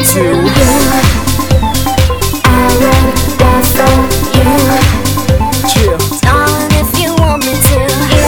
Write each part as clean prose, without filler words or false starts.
to. I would die for you. Chill. Darling, if you want me to.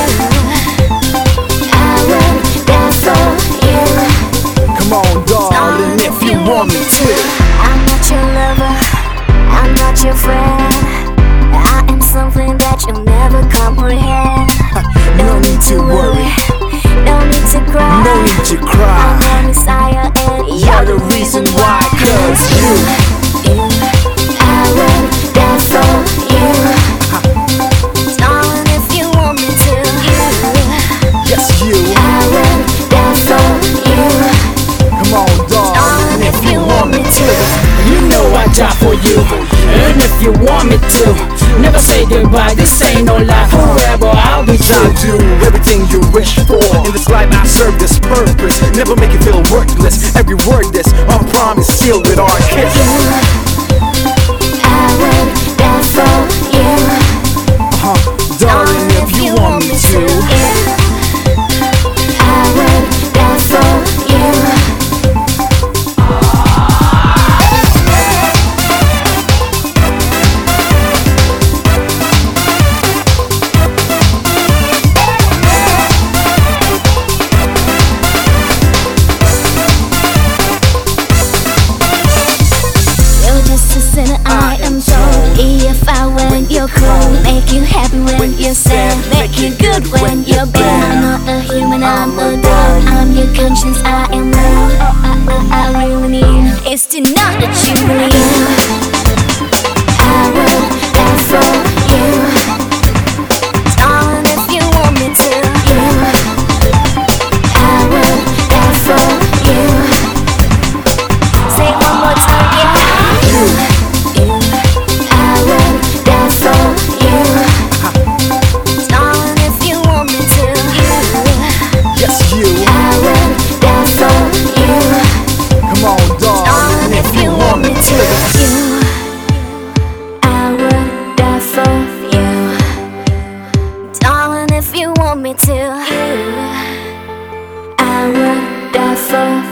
I would die for you. Come on, darling, if you want me to. I'm not your lover, I'm not your friend. I am something that you'll never comprehend. No need to worry, no need to cry. no need to cry. I'm your messiah and You're the reason why, 'cause you. I would die for you. Darling, if you want me to. Yes, you. I would die for you. Come on, darling, if you want me to. You know I die for you, and if you want me to, never say goodbye, this ain't no lie. Forever I'll be I'll true. do everything you wish for. In this life I serve this purpose. Never make you feel worthless. Every word that's on promise sealed with our kiss. I would die for you. Darling, if you want me to. I would die for you. You're just a sinner, I am told. If I when you're cold, make you happy when you're sad, make you good when you're bad. I'm not a human, I'm a dog. I'm your conscience, I am love. I really need is to know that you believe. I will die for you. Darling, if you want me to. I will die for you. Say it one more time, yeah. I will die for you. Darling, if you want me to. Yes, you. I will die for you. Come on, darling, if you want me to. I will die for you. Darling, if you want me to. I will die for